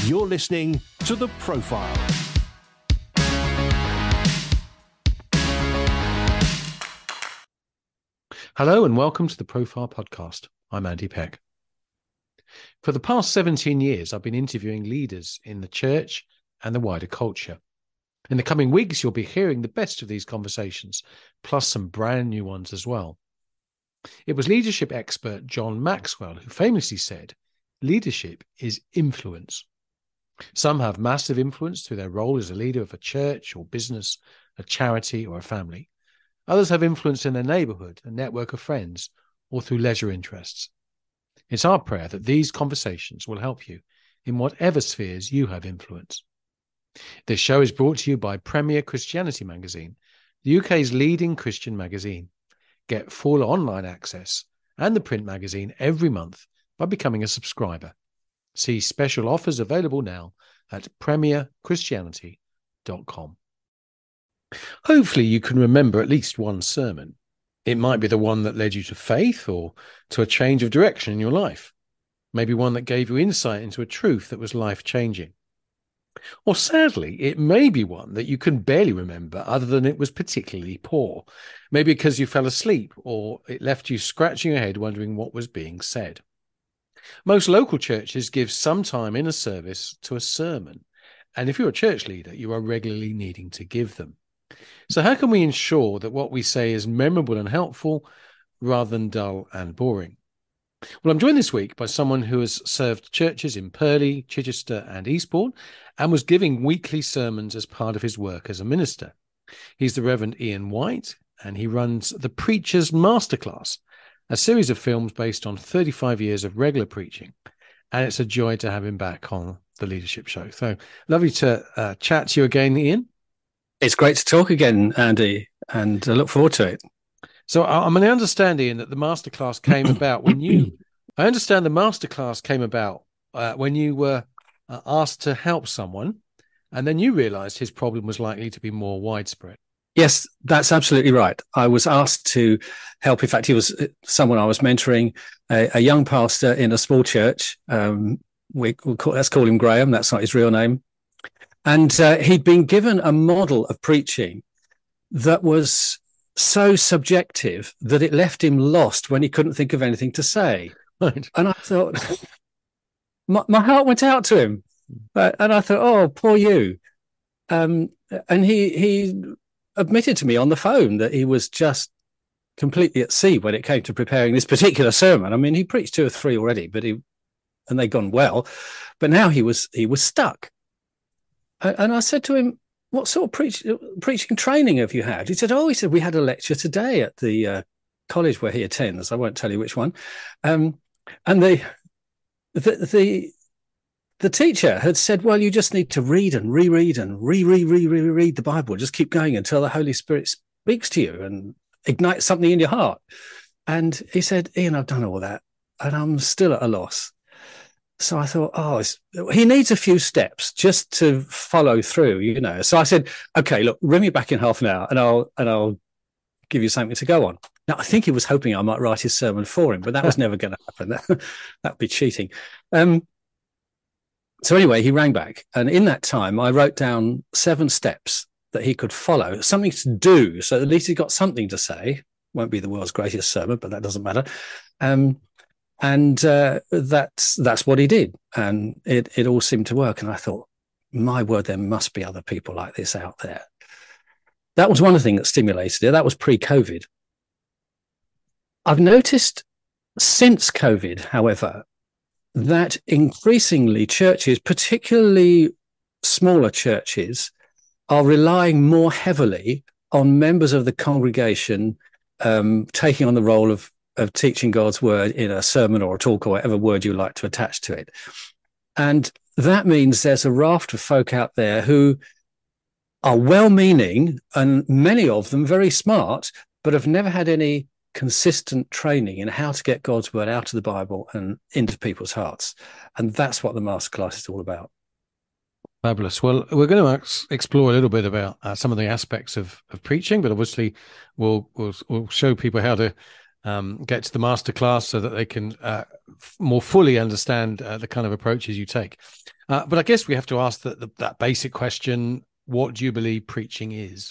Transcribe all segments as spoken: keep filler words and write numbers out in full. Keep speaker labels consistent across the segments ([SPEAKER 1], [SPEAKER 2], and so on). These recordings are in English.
[SPEAKER 1] You're listening to The Profile.
[SPEAKER 2] Hello and welcome to The Profile Podcast. I'm Andy Peck. For the past seventeen years, I've been interviewing leaders in the church and the wider culture. In the coming weeks, you'll be hearing the best of these conversations, plus some brand new ones as well. It was leadership expert John Maxwell who famously said, leadership is influence. Some have massive influence through their role as a leader of a church or business, a charity or a family. Others have influence in their neighborhood, a network of friends, or through leisure interests. It's our prayer that these conversations will help you in whatever spheres you have influence. This show is brought to you by Premier Christianity Magazine, the U K's leading Christian magazine. Get full online access and the print magazine every month by becoming a subscriber. See special offers available now at premier christianity dot com. Hopefully you can remember at least one sermon. It might be the one that led you to faith or to a change of direction in your life. Maybe one that gave you insight into a truth that was life-changing. Or sadly, it may be one that you can barely remember other than it was particularly poor. Maybe because you fell asleep or it left you scratching your head wondering what was being said. Most local churches give some time in a service to a sermon. And if you're a church leader, you are regularly needing to give them. So how can we ensure that what we say is memorable and helpful rather than dull and boring? Well, I'm joined this week by someone who has served churches in Purley, Chichester and Eastbourne and was giving weekly sermons as part of his work as a minister. He's the Reverend Ian White, and he runs the Preacher's Masterclass, a series of films based on thirty-five years of regular preaching. And it's a joy to have him back on the Leadership Show. So lovely to uh, chat to you again, Ian.
[SPEAKER 3] It's great to talk again, Andy, and I look forward to it.
[SPEAKER 2] So I'm going to understand, Ian, that the masterclass came about when you, I understand the masterclass came about uh, when you were uh, asked to help someone, and then you realized his problem was likely to be more widespread.
[SPEAKER 3] Yes, that's absolutely right. I was asked to help. In fact, he was someone I was mentoring, a, a young pastor in a small church. Um, we, we call, let's call him Graham. That's not his real name. And uh, he'd been given a model of preaching that was so subjective that it left him lost when he couldn't think of anything to say. Right. And I thought, my, my heart went out to him. Uh, and I thought, oh, poor you. Um, and he he admitted to me on the phone that he was just completely at sea when it came to preparing this particular sermon. I mean, he preached two or three already, but he and they'd gone well. But now he was he was stuck. And I said to him, what sort of preach, preaching training have you had? He said, oh, he said, we had a lecture today at the uh, college where he attends. I won't tell you which one. Um, and the, the, the, the teacher had said, well, you just need to read and reread and re, re, re, re, read the Bible. Just keep going until the Holy Spirit speaks to you and ignites something in your heart. And he said, Ian, I've done all that and I'm still at a loss. So I thought, oh, it's, he needs a few steps just to follow through, you know. So I said, okay, look, ring me back in half an hour and I'll and I'll give you something to go on. Now, I think he was hoping I might write his sermon for him, but that was never going to happen. That would be cheating. Um, so anyway, he rang back. And in that time, I wrote down seven steps that he could follow, something to do. So at least he got something to say. Won't be the world's greatest sermon, but that doesn't matter. Um And uh, that's that's what he did, and it it all seemed to work. And I thought, my word, there must be other people like this out there. That was one thing that stimulated it. That was pre-COVID. I've noticed since COVID, however, that increasingly churches, particularly smaller churches, are relying more heavily on members of the congregation um, taking on the role of of teaching God's word in a sermon or a talk or whatever word you like to attach to it. And that means there's a raft of folk out there who are well-meaning and many of them very smart, but have never had any consistent training in how to get God's word out of the Bible and into people's hearts. And that's what the masterclass is all about.
[SPEAKER 2] Fabulous. Well, we're going to ex- explore a little bit about uh, some of the aspects of, of preaching, but obviously we'll, we'll, we'll show people how to um, get to the masterclass so that they can uh, f- more fully understand uh, the kind of approaches you take. Uh, but I guess we have to ask that, that basic question, what do you believe preaching is?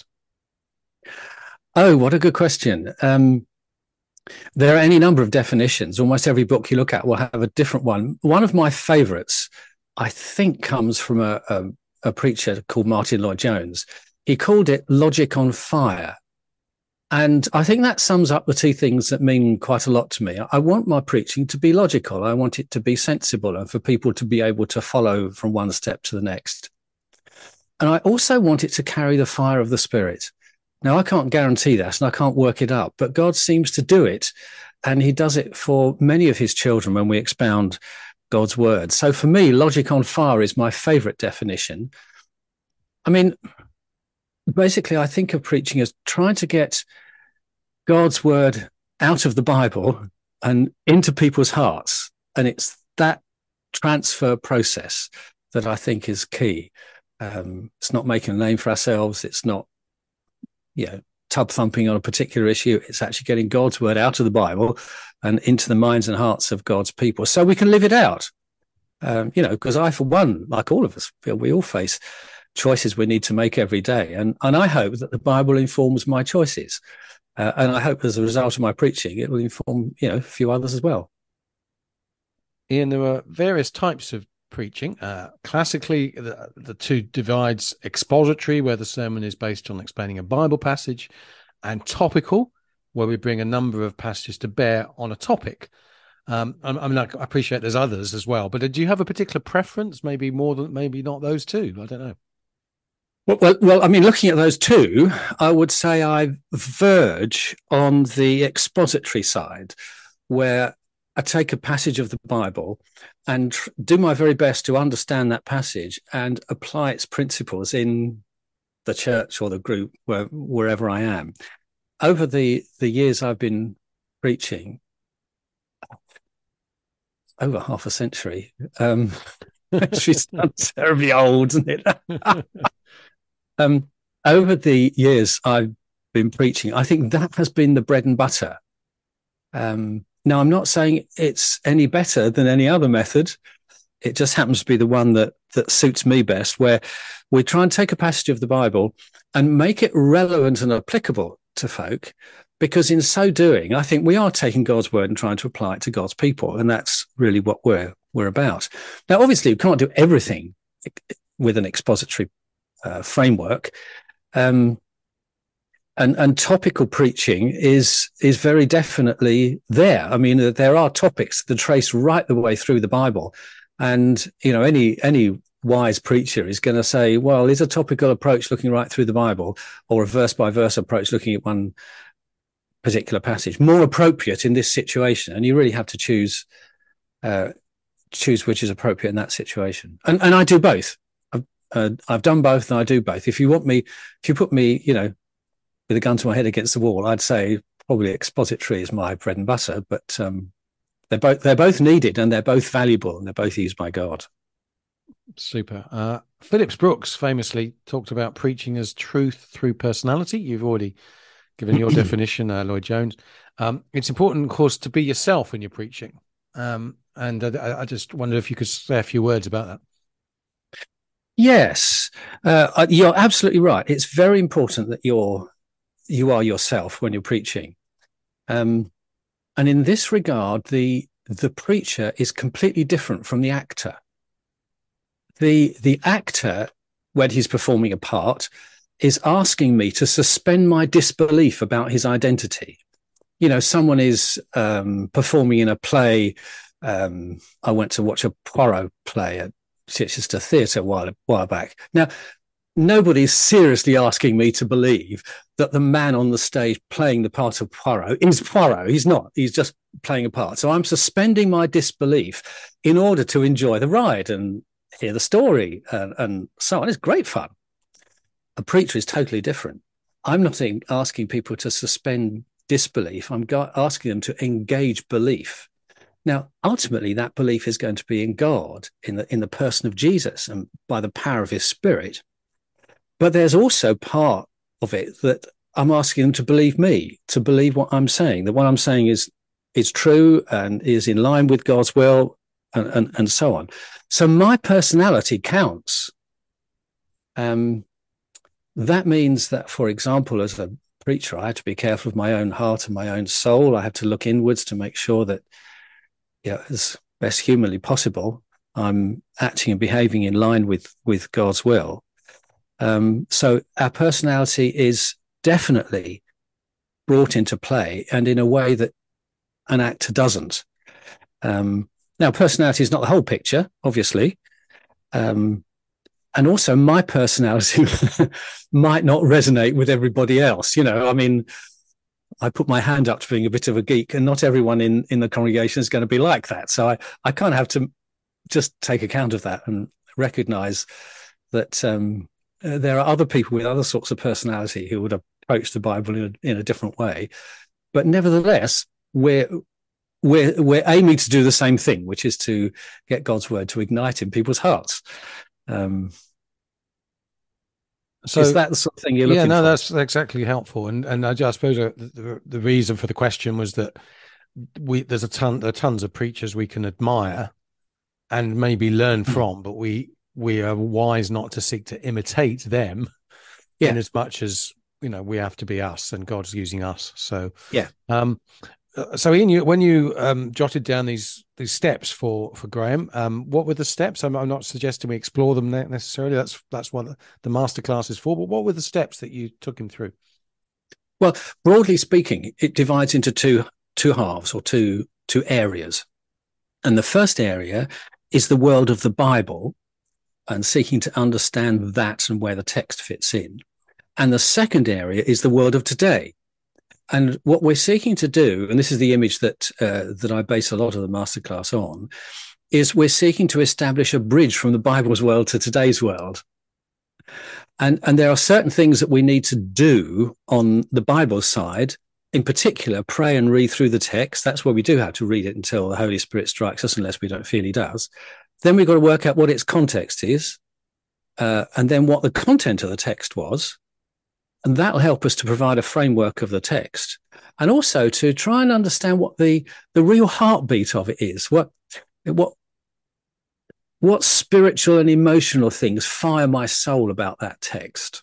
[SPEAKER 3] Oh, what a good question. Um, there are any number of definitions. Almost every book you look at will have a different one. One of my favorites, I think, comes from a, a, a preacher called Martin Lloyd-Jones. He called it logic on fire. And I think that sums up the two things that mean quite a lot to me. I want my preaching to be logical. I want it to be sensible and for people to be able to follow from one step to the next. And I also want it to carry the fire of the Spirit. Now, I can't guarantee that and I can't work it up, but God seems to do it. And he does it for many of his children when we expound God's word. So for me, logic on fire is my favorite definition. I mean, basically, I think of preaching as trying to get God's word out of the Bible and into people's hearts. And it's that transfer process that I think is key. Um, it's not making a name for ourselves. It's not, you know, tub thumping on a particular issue. It's actually getting God's word out of the Bible and into the minds and hearts of God's people so we can live it out. Um, you know, because I, for one, like all of us, feel we all face choices we need to make every day. And, and I hope that the Bible informs my choices. Uh, and I hope as a result of my preaching, it will inform, you know, a few others as well.
[SPEAKER 2] Ian, there are various types of preaching. Uh, classically, the, the two divides: expository, where the sermon is based on explaining a Bible passage, and topical, where we bring a number of passages to bear on a topic. Um, I, I mean, I appreciate there's others as well, but do you have a particular preference? Maybe more than, maybe not those two. I don't know.
[SPEAKER 3] Well, well, well, I mean, looking at those two, I would say I verge on the expository side, where I take a passage of the Bible and tr- do my very best to understand that passage and apply its principles in the church or the group, where, wherever I am. Over the, the years I've been preaching, over half a century, um, she's terribly old, isn't it? um, over the years I've been preaching, I think that has been the bread and butter. Um, Now, I'm not saying it's any better than any other method. It just happens to be the one that that suits me best, where we try and take a passage of the Bible and make it relevant and applicable to folk, because in so doing, I think we are taking God's word and trying to apply it to God's people, and that's really what we're we're about. Now, obviously, we can't do everything with an expository uh, framework. Um, And, and topical preaching is is very definitely there. I mean, there are topics that trace right the way through the Bible, and you know, any any wise preacher is going to say, well, is a topical approach looking right through the Bible, or a verse by verse approach looking at one particular passage more appropriate in this situation? And you really have to choose uh, choose which is appropriate in that situation. And and I do both. I've, uh, I've done both, and I do both. If you want me, if you put me, you know, with a gun to my head against the wall, I'd say probably expository is my bread and butter, but um, they're both they're both needed and they're both valuable and they're both used by God.
[SPEAKER 2] Super. Uh, Phillips Brooks famously talked about preaching as truth through personality. You've already given your definition, uh, Lloyd-Jones. Um, it's important, of course, to be yourself when you're preaching. Um, and I, I just wonder if you could say a few words about that.
[SPEAKER 3] Yes, uh, you're absolutely right. It's very important that you're you are yourself when you're preaching. Um, and in this regard, the the preacher is completely different from the actor. The the actor, when he's performing a part, is asking me to suspend my disbelief about his identity. You know, someone is um, performing in a play. Um, I went to watch a Poirot play at Chichester Theatre a while, a while back. Now, nobody's seriously asking me to believe that the man on the stage playing the part of Poirot is Poirot. He's not. He's just playing a part. So I'm suspending my disbelief in order to enjoy the ride and hear the story and, and so on. It's great fun. A preacher is totally different. I'm not asking people to suspend disbelief. I'm asking them to engage belief. Now, ultimately, that belief is going to be in God, in the in the person of Jesus, and by the power of his Spirit. But there's also part of it that I'm asking them to believe me, to believe what I'm saying, that what I'm saying is is true and is in line with God's will and, and, and so on. So my personality counts. Um, that means that, for example, as a preacher, I have to be careful of my own heart and my own soul. I have to look inwards to make sure that, yeah, as best humanly possible, I'm acting and behaving in line with, with God's will. Um, so our personality is definitely brought into play, and in a way that an actor doesn't. Um, now, personality is not the whole picture, obviously. Um, and also my personality might not resonate with everybody else. You know, I mean, I put my hand up to being a bit of a geek, and not everyone in, in the congregation is going to be like that. So I, I kind of have to just take account of that and recognize that um, uh, there are other people with other sorts of personality who would approach the Bible in a, in a different way. But nevertheless, we're, we're, we're aiming to do the same thing, which is to get God's word to ignite in people's hearts. Um, so is that the sort of thing you're looking for?
[SPEAKER 2] Yeah, no, for? That's exactly helpful. And and I, I suppose uh, the, the reason for the question was that we there's a ton there are tons of preachers we can admire and maybe learn mm. from, but we we are wise not to seek to imitate them, yeah. in as much as, you know, we have to be us, and God's using us. So
[SPEAKER 3] yeah.
[SPEAKER 2] Um, so Ian, you, when you um, jotted down these these steps for for Graham, um, what were the steps? I'm, I'm not suggesting we explore them necessarily. That's that's what the masterclass is for. But what were the steps that you took him through?
[SPEAKER 3] Well, broadly speaking, it divides into two two halves or two two areas. And the first area is the world of the Bible and seeking to understand that and where the text fits in. And the second area is the world of today. And what we're seeking to do, and this is the image that uh, that I base a lot of the masterclass on, is we're seeking to establish a bridge from the Bible's world to today's world. And, and there are certain things that we need to do on the Bible side, in particular, pray and read through the text. That's where we do have to read it until the Holy Spirit strikes us, unless we don't feel he does. Then we've got to work out what its context is, uh, and then what the content of the text was. And that'll help us to provide a framework of the text, and also to try and understand what the, the real heartbeat of it is. What, what, what spiritual and emotional things fire my soul about that text?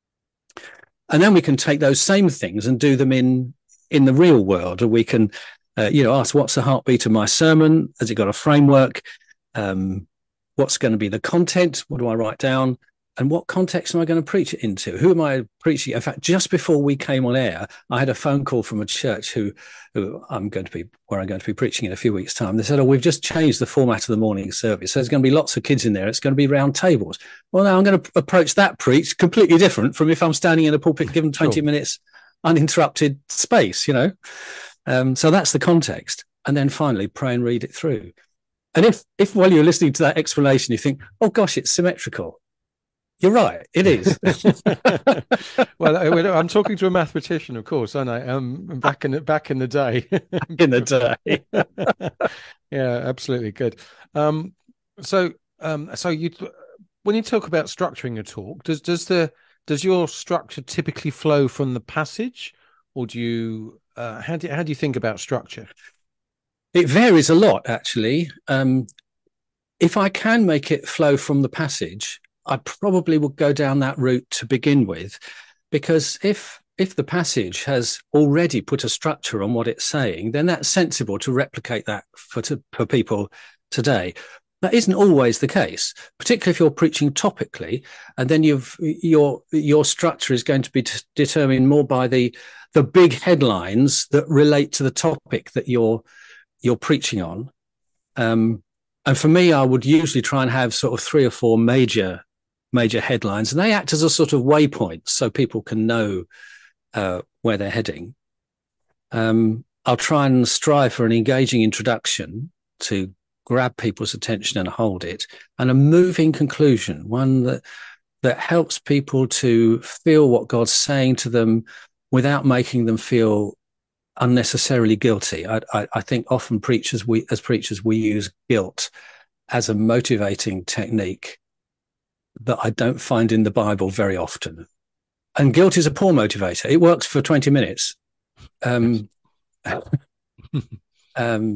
[SPEAKER 3] And then we can take those same things and do them in, in the real world. Or we can, uh, you know, ask, what's the heartbeat of my sermon? Has it got a framework? Um, what's going to be the content? What do I write down? And what context am I going to preach it into? Who am I preaching? In fact, just before we came on air, I had a phone call from a church who, who I'm going to be, where I'm going to be preaching in a few weeks' time. They said, oh, we've just changed the format of the morning service. So there's going to be lots of kids in there. It's going to be round tables. Well, now I'm going to approach that preach completely different from if I'm standing in a pulpit given twenty sure. minutes uninterrupted space, you know? Um, so that's the context. And then finally, pray and read it through. And if, if while you're listening to that explanation, you think, oh gosh, it's symmetrical. You're right. It is.
[SPEAKER 2] Well, I'm talking to a mathematician, of course, aren't I? Um, back in the back in the day.
[SPEAKER 3] in the day.
[SPEAKER 2] Yeah, absolutely good. Um, so, um, so you, when you talk about structuring a talk, does does the does your structure typically flow from the passage, or do you uh, how do how do you think about structure?
[SPEAKER 3] It varies a lot, actually. Um, if I can make it flow from the passage, I probably would go down that route to begin with, because if if the passage has already put a structure on what it's saying, then that's sensible to replicate that for to, for people today. That isn't always the case, particularly if you're preaching topically, and then you've your your structure is going to be t- determined more by the the big headlines that relate to the topic that you're you're preaching on. Um, and for me, I would usually try and have sort of three or four major major headlines, and they act as a sort of waypoint so people can know uh, where they're heading. Um, I'll try and strive for an engaging introduction to grab people's attention and hold it, and a moving conclusion, one that that helps people to feel what God's saying to them without making them feel unnecessarily guilty. I, I, I think often preachers, we as preachers, we use guilt as a motivating technique that I don't find in the Bible very often. And guilt is a poor motivator. It works for twenty minutes. Um, um,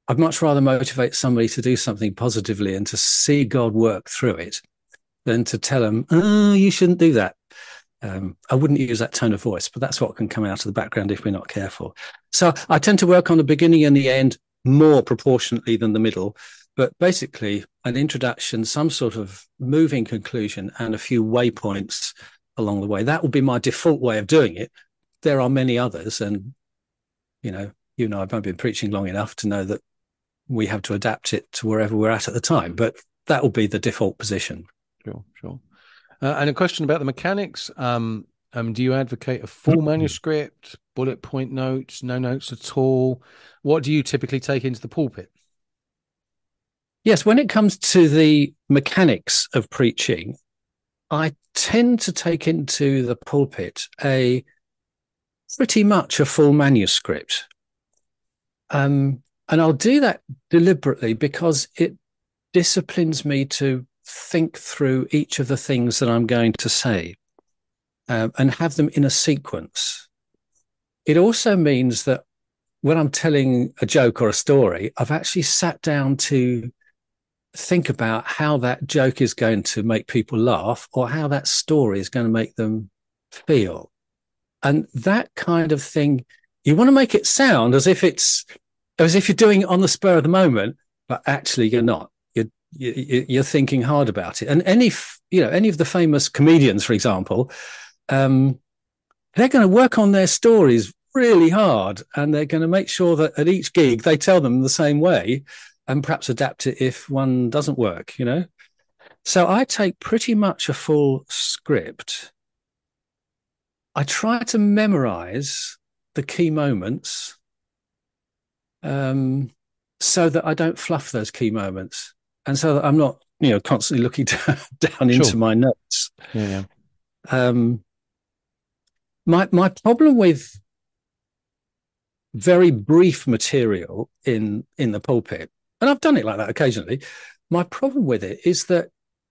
[SPEAKER 3] I'd much rather motivate somebody to do something positively and to see God work through it than to tell them, oh, you shouldn't do that. Um, I wouldn't use that tone of voice, but that's what can come out of the background if we're not careful. So I tend to work on the beginning and the end more proportionately than the middle, but basically an introduction, some sort of moving conclusion, and a few waypoints along the way. That would be my default way of doing it. There are many others, and you know, you and I have been preaching long enough to know that we have to adapt it to wherever we're at at the time, but that will be the default position.
[SPEAKER 2] Sure, sure. Uh, and a question about the mechanics. Um, um, do you advocate a full manuscript, bullet point notes, no notes at all? What do you typically take into the pulpit?
[SPEAKER 3] Yes, when it comes to the mechanics of preaching, I tend to take into the pulpit a pretty much a full manuscript. Um, and I'll do that deliberately because it disciplines me to think through each of the things that I'm going to say um, and have them in a sequence. It also means that when I'm telling a joke or a story, I've actually sat down to think about how that joke is going to make people laugh or how that story is going to make them feel. And that kind of thing, you want to make it sound as if it's, as if you're doing it on the spur of the moment, but actually you're not. You're, you're thinking hard about it. And any, you know, any of the famous comedians, for example, um, they're going to work on their stories really hard, and they're going to make sure that at each gig they tell them the same way and perhaps adapt it if one doesn't work, you know? So I take pretty much a full script. I try to memorize the key moments um, so that I don't fluff those key moments, and so that I'm not, you know, constantly looking down, down
[SPEAKER 2] Sure.
[SPEAKER 3] into my notes.
[SPEAKER 2] Yeah, yeah.
[SPEAKER 3] Um, my my problem with very brief material in in the pulpit, and I've done it like that occasionally, my problem with it is that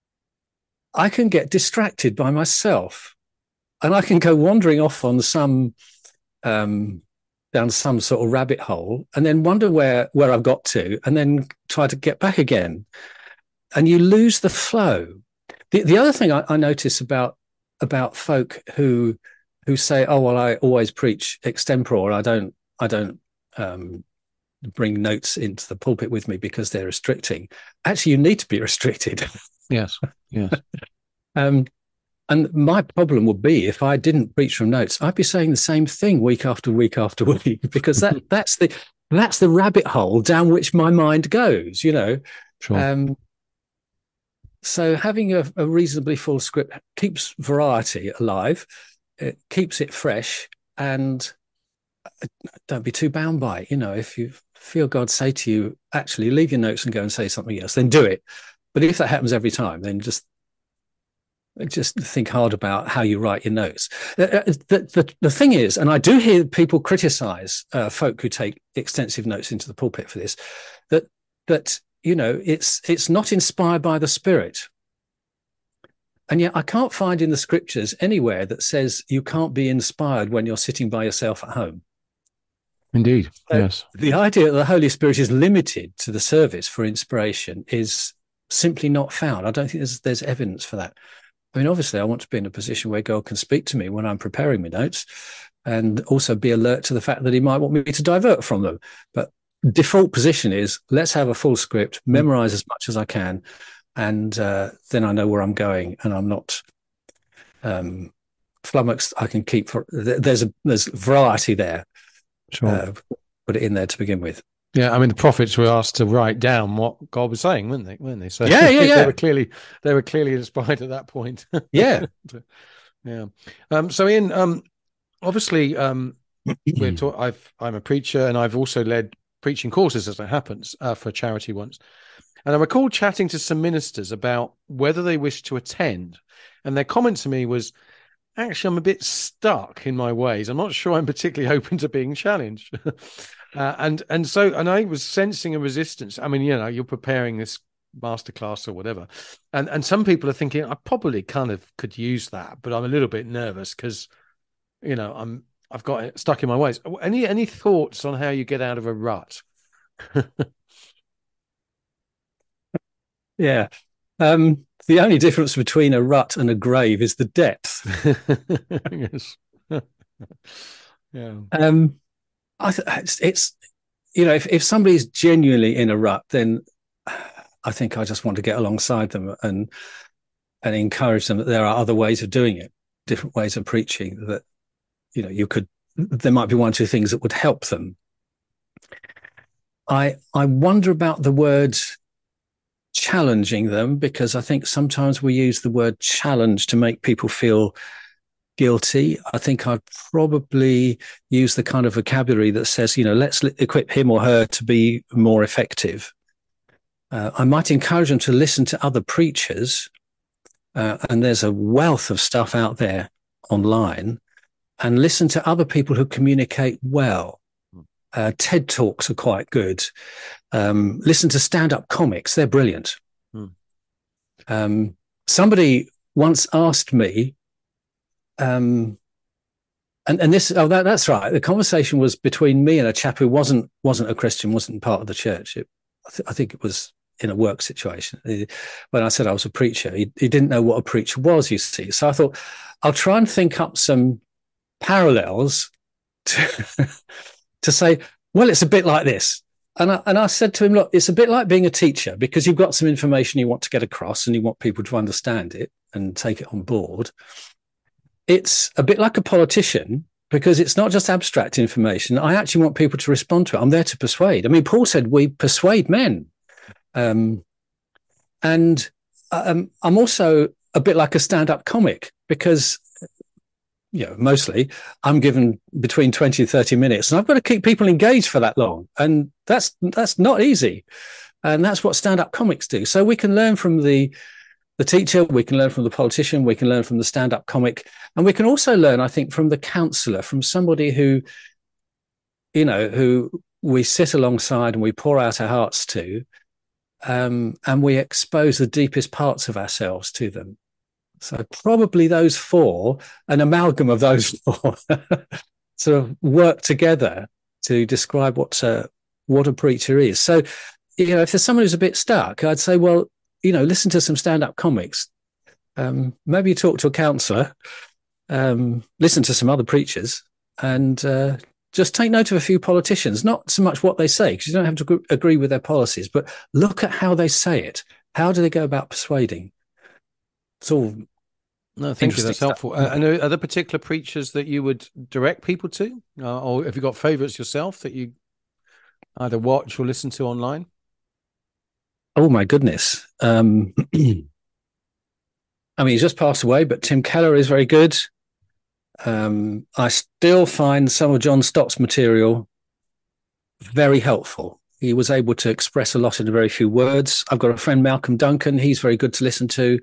[SPEAKER 3] I can get distracted by myself, and I can go wandering off on some um, down some sort of rabbit hole, and then wonder where where I've got to, and then try to get back again, and you lose the flow. The the other thing I, I notice about about folk who who say, "Oh well, I always preach extempore. I don't I don't um, bring notes into the pulpit with me because they're restricting." Actually, you need to be restricted.
[SPEAKER 2] Yes, yes.
[SPEAKER 3] um, And my problem would be if I didn't preach from notes, I'd be saying the same thing week after week after week, because that that's the that's the rabbit hole down which my mind goes, you know.
[SPEAKER 2] Sure.
[SPEAKER 3] Um, so having a, a reasonably full script keeps variety alive, it keeps it fresh, and don't be too bound by it. You know, if you feel God say to you, actually leave your notes and go and say something else, then do it. But if that happens every time, then just just think hard about how you write your notes. The, the, the, the thing is, and I do hear people criticize uh, folk who take extensive notes into the pulpit for this, that, that, you know, it's, it's not inspired by the Spirit. And yet I can't find in the scriptures anywhere that says you can't be inspired when you're sitting by yourself at home.
[SPEAKER 2] Indeed,
[SPEAKER 3] so
[SPEAKER 2] yes.
[SPEAKER 3] The idea that the Holy Spirit is limited to the service for inspiration is simply not found. I don't think there's, there's evidence for that. I mean, obviously, I want to be in a position where God can speak to me when I'm preparing my notes, and also be alert to the fact that he might want me to divert from them. But default position is, let's have a full script, memorize as much as I can, and uh, then I know where I'm going, and I'm not um, flummoxed. I can keep, for, there's a there's variety there.
[SPEAKER 2] Sure.
[SPEAKER 3] Uh, put it in there to begin with.
[SPEAKER 2] Yeah, I mean, the prophets were asked to write down what God was saying, weren't they? Weren't they? So
[SPEAKER 3] yeah, yeah, yeah.
[SPEAKER 2] they were clearly they were clearly inspired at that point.
[SPEAKER 3] Yeah,
[SPEAKER 2] yeah. Um, so, Ian, um, obviously, um, we're taught, I've I'm a preacher, and I've also led preaching courses, as it happens, uh, for charity once. And I recall chatting to some ministers about whether they wish to attend, and their comment to me was, "Actually, I'm a bit stuck in my ways. I'm not sure I'm particularly open to being challenged." Uh, and and so and I was sensing a resistance. I mean, you know, you're preparing this masterclass or whatever, and and some people are thinking, I probably kind of could use that, but I'm a little bit nervous because, you know, I'm I've got it stuck in my ways. Any any thoughts on how you get out of a rut?
[SPEAKER 3] Yeah. Um, the only difference between a rut and a grave is the depth.
[SPEAKER 2] Yes. Yeah.
[SPEAKER 3] Um, I th- it's, it's, you know, if, if somebody's genuinely in a rut, then I think I just want to get alongside them and and encourage them that there are other ways of doing it, different ways of preaching, that, you know, you could, there might be one or two things that would help them. I I wonder about the word challenging them, because I think sometimes we use the word challenge to make people feel guilty. I think I'd probably use the kind of vocabulary that says, you know, let's equip him or her to be more effective. Uh, I might encourage them to listen to other preachers, uh, and there's a wealth of stuff out there online, and listen to other people who communicate well. Uh, TED Talks are quite good. Um, listen to stand-up comics. They're brilliant. Hmm. Um, somebody once asked me, um, and, and this, oh, that, that's right. The conversation was between me and a chap who wasn't, wasn't a Christian, wasn't part of the church. It, I, th- I think it was in a work situation. He, when I said I was a preacher, he, he didn't know what a preacher was, you see. So I thought, I'll try and think up some parallels to, to say, well, it's a bit like this. And I, and I said to him, look, it's a bit like being a teacher, because you've got some information you want to get across and you want people to understand it and take it on board. It's a bit like a politician, because it's not just abstract information. I actually want people to respond to it. I'm there to persuade. I mean, Paul said we persuade men. Um, and um, I'm also a bit like a stand-up comic, because, you know, mostly I'm given between twenty and thirty minutes, and I've got to keep people engaged for that long. And that's that's not easy. And that's what stand-up comics do. So we can learn from the the teacher, we can learn from the politician, we can learn from the stand-up comic, and we can also learn, I think, from the counselor, from somebody who, you know, who we sit alongside and we pour out our hearts to, um, and we expose the deepest parts of ourselves to them. So probably those four, an amalgam of those four, sort of work together to describe what a, what a preacher is. So, you know, if there's someone who's a bit stuck, I'd say, well, you know, listen to some stand-up comics. Um, maybe talk to a counsellor, um, listen to some other preachers, and uh, just take note of a few politicians. Not so much what they say, because you don't have to g- agree with their policies, but look at how they say it. How do they go about persuading? It's all
[SPEAKER 2] no, thank you. That's stuff. helpful. Uh, and are, are there particular preachers that you would direct people to, uh, or have you got favourites yourself that you either watch or listen to online?
[SPEAKER 3] Oh my goodness! Um, I mean, he's just passed away, but Tim Keller is very good. Um, I still find some of John Stott's material very helpful. He was able to express a lot in a very few words. I've got a friend, Malcolm Duncan. He's very good to listen to.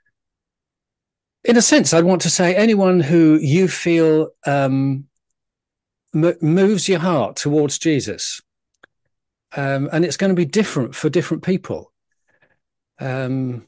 [SPEAKER 3] In a sense, I'd want to say anyone who you feel um, m- moves your heart towards Jesus. Um, and it's going to be different for different people. Um,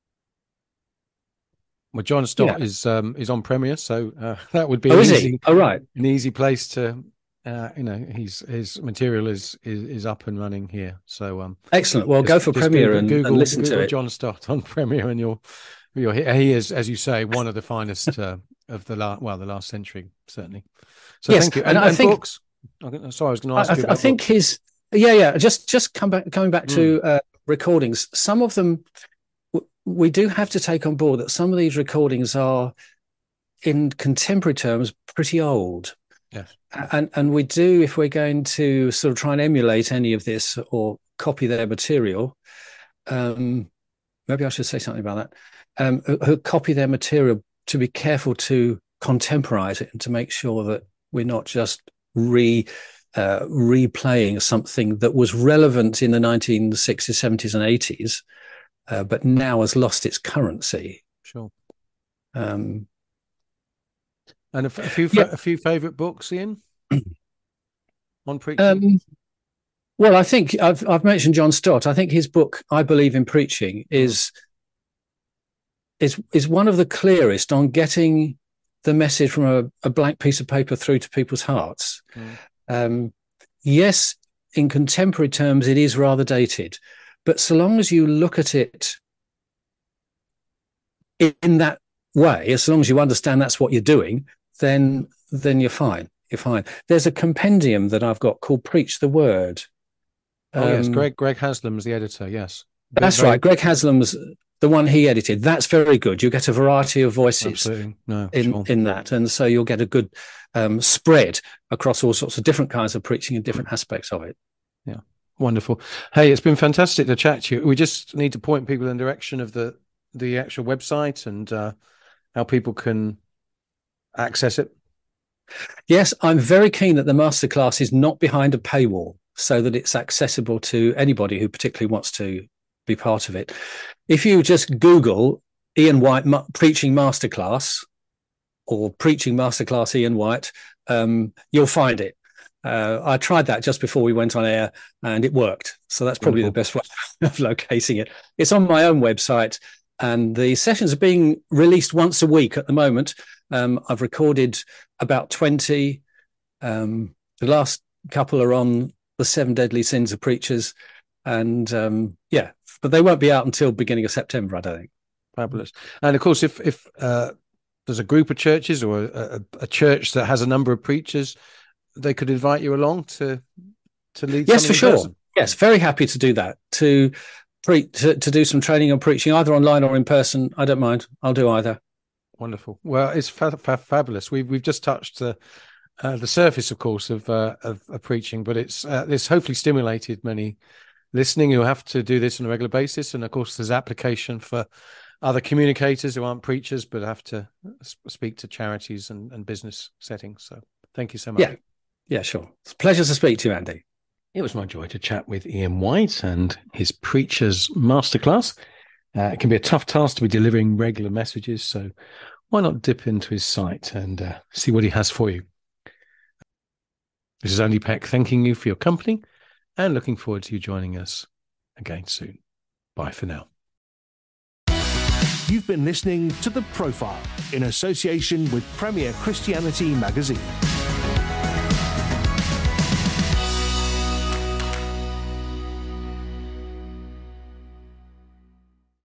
[SPEAKER 2] well, John Stott yeah. is um, is on Premier, so uh, that would be
[SPEAKER 3] oh,
[SPEAKER 2] an,
[SPEAKER 3] is
[SPEAKER 2] easy,
[SPEAKER 3] he? Oh, right.
[SPEAKER 2] an easy place to, uh, you know, his his material is, is is up and running here. So um,
[SPEAKER 3] excellent. Well,
[SPEAKER 2] just,
[SPEAKER 3] go for Premier
[SPEAKER 2] Google,
[SPEAKER 3] and,
[SPEAKER 2] Google,
[SPEAKER 3] and listen
[SPEAKER 2] Google
[SPEAKER 3] to it.
[SPEAKER 2] John Stott on Premier, and you'll you'll he is, as you say, one of the finest uh, of the last well the last century, certainly. So
[SPEAKER 3] yes,
[SPEAKER 2] thank you.
[SPEAKER 3] And,
[SPEAKER 2] and,
[SPEAKER 3] and I
[SPEAKER 2] and
[SPEAKER 3] think,
[SPEAKER 2] books. Okay, sorry, I was going to ask
[SPEAKER 3] I,
[SPEAKER 2] you about
[SPEAKER 3] I think
[SPEAKER 2] books.
[SPEAKER 3] his yeah yeah just just come back coming back
[SPEAKER 2] Mm.
[SPEAKER 3] to uh, recordings. Some of them w- we do have to take on board that some of these recordings are, in contemporary terms, pretty old.
[SPEAKER 2] Yes.
[SPEAKER 3] And and we do, if we're going to sort of try and emulate any of this or copy their material, um, maybe I should say something about that, um, who, who copy their material, to be careful to contemporize it and to make sure that we're not just re uh, replaying something that was relevant in the nineteen sixties, seventies and eighties, uh, but now has lost its currency.
[SPEAKER 2] Sure.
[SPEAKER 3] Um,
[SPEAKER 2] and a, f- a few
[SPEAKER 3] yeah.
[SPEAKER 2] a few favourite books, Ian, on preaching.
[SPEAKER 3] Um, well, I think I've I've mentioned John Stott. I think his book, I Believe in Preaching, is mm. is is one of the clearest on getting the message from a, a blank piece of paper through to people's hearts. Mm. Um, yes, in contemporary terms, it is rather dated, But so long as you look at it in that way, as long as you understand that's what you're doing, then then you're fine. You're fine. There's a compendium that I've got called Preach the Word.
[SPEAKER 2] Oh, um, yes, Greg Greg Haslam's the editor, yes.
[SPEAKER 3] That's very... right. Greg Haslam's the one he edited. That's very good. You get a variety of voices
[SPEAKER 2] no,
[SPEAKER 3] in,
[SPEAKER 2] sure.
[SPEAKER 3] in that. And so you'll get a good um, spread across all sorts of different kinds of preaching and different aspects of it.
[SPEAKER 2] Yeah, wonderful. Hey, it's been fantastic to chat to you. We just need to point people in the direction of the, the actual website and uh, how people can access it.
[SPEAKER 3] Yes, I'm very keen that the masterclass is not behind a paywall, so that it's accessible to anybody who particularly wants to be part of it. If you just Google Ian White ma- preaching masterclass or preaching masterclass Ian White, um, you'll find it. Uh, I tried that just before we went on air and it worked. So that's probably Wonderful. the best way of locating it. It's on my own website and the sessions are being released once a week at the moment. Um, I've recorded about twenty. Um, the last couple are on the seven deadly sins of preachers. And um, yeah, but they won't be out until beginning of September, I don't think.
[SPEAKER 2] Fabulous. And of course, if if uh, there's a group of churches or a, a church that has a number of preachers, they could invite you along to to lead.
[SPEAKER 3] Yes, for sure.
[SPEAKER 2] Person.
[SPEAKER 3] Yes, very happy to do that. To pre to, to do some training on preaching, either online or in person. I don't mind. I'll do either.
[SPEAKER 2] Wonderful. Well, it's fa- fa- fabulous. We've we've just touched the uh, the surface, of course, of uh, of, of preaching, but it's uh, it's hopefully stimulated many listening who have to do this on a regular basis, and of course, there's application for other communicators who aren't preachers but have to speak to charities and, and business settings. So, thank you so much.
[SPEAKER 3] Yeah, yeah, sure. It's a pleasure to speak to you, Andy.
[SPEAKER 2] It was my joy to chat with Ian White and his Preachers Masterclass. Uh, it can be a tough task to be delivering regular messages, so why not dip into his site and uh, see what he has for you. This is Andy Peck thanking you for your company and looking forward to you joining us again soon. Bye for now.
[SPEAKER 1] You've been listening to The Profile in association with Premier Christianity Magazine.